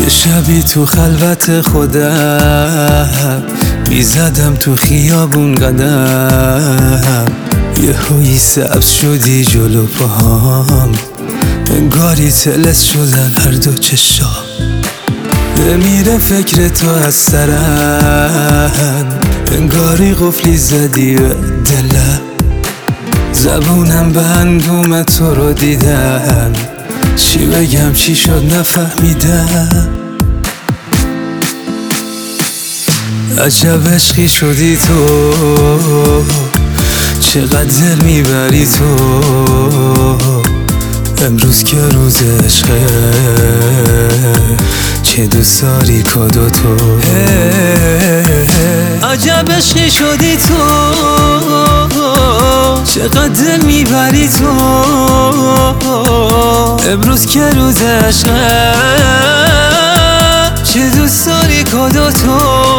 یه شبی تو خلوت خودم میزدم تو خیابون قدم، یه هایی سبز شدی جلو پاهم، انگاری تلس شدن هر دو چشام. نمیره فکر تو از سرم، انگاری قفلی زدی به دلم. زبونم بندوم تو رو دیدم، چی بگم چی شد نفهمیدم. عجب عشقی شدی تو، چقدر دل میبری تو، امروز که روز عشقه، چه دوست داری کادو تو. عجب عشقی شدی تو، چقدر دل میبری تو، امروز که روز عشقه، چه دوست داری کادو تو.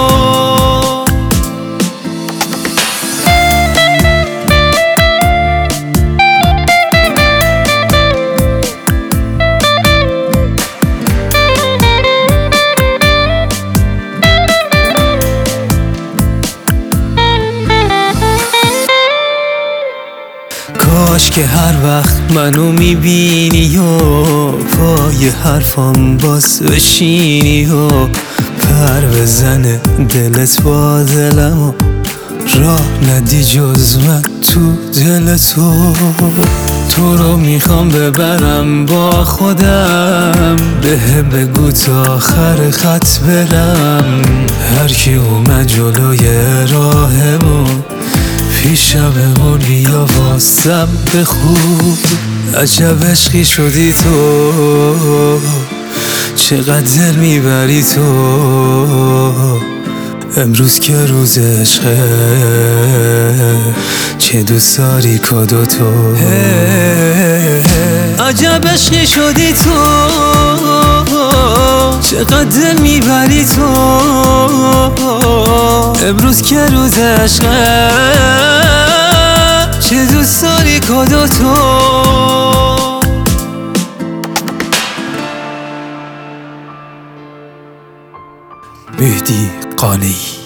کاش که هر وقت منو میبینی و پای حرفام باز بشینی و پر بزنه دلت با دلم و راه ندی جز من تو دل تو رو میخوام ببرم با خودم، بهم بگو تا آخر خط برم. هر کی اومد جلوی راهمون پیشمون بیا واسم بخون. عجب عشقی شدی تو، چقدر دل میبری تو، امروز که روز عشقه، چه دوست داری کادو تو. عجب عشقی شدی تو، چقدر دل میبری تو، امروز که روز عشقه، چه دوست داری کادو تو. مهدی قانعی.